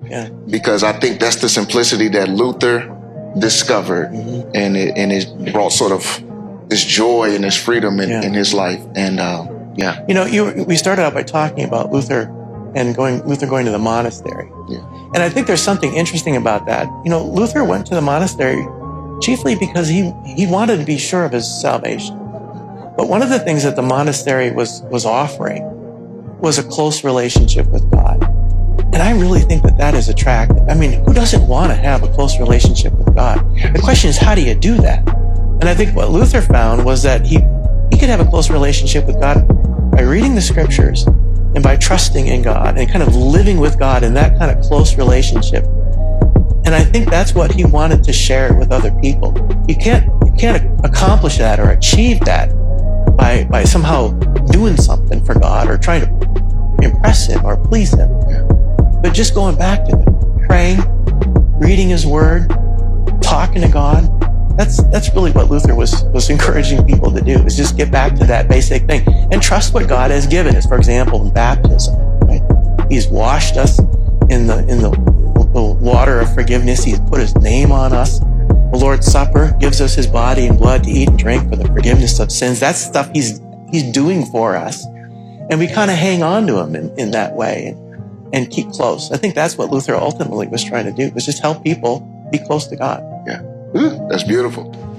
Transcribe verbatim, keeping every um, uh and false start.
Yeah. Because I think that's the simplicity that Luther discovered, mm-hmm. and it and it brought sort of this joy and this freedom in, yeah. in his life. And uh, yeah, you know, you we started out by talking about Luther and going Luther going to the monastery. Yeah. And I think there's something interesting about that. You know, Luther went to the monastery chiefly because he he wanted to be sure of his salvation. But one of the things that the monastery was was offering was a close relationship with God. And I really think that that is attractive. I mean, who doesn't want to have a close relationship with God? The question is, how do you do that? And I think what Luther found was that he, he could have a close relationship with God by reading the scriptures and by trusting in God and kind of living with God in that kind of close relationship. And I think that's what he wanted to share with other people. You can't, you can't accomplish that or achieve that by, by somehow doing something for God or trying to impress him or please him. But just going back to it, praying, reading his word, talking to God, that's that's really what Luther was was encouraging people to do, is just get back to that basic thing and trust what God has given us. For example, in baptism, right? He's washed us in the in the, the water of forgiveness. He's put his name on us. The Lord's Supper gives us his body and blood to eat and drink for the forgiveness of sins. That's stuff he's he's doing for us. And we kind of hang on to him in, in that way and, and keep close. I think that's what Luther ultimately was trying to do, was just help people be close to God. Yeah. Ooh, that's beautiful.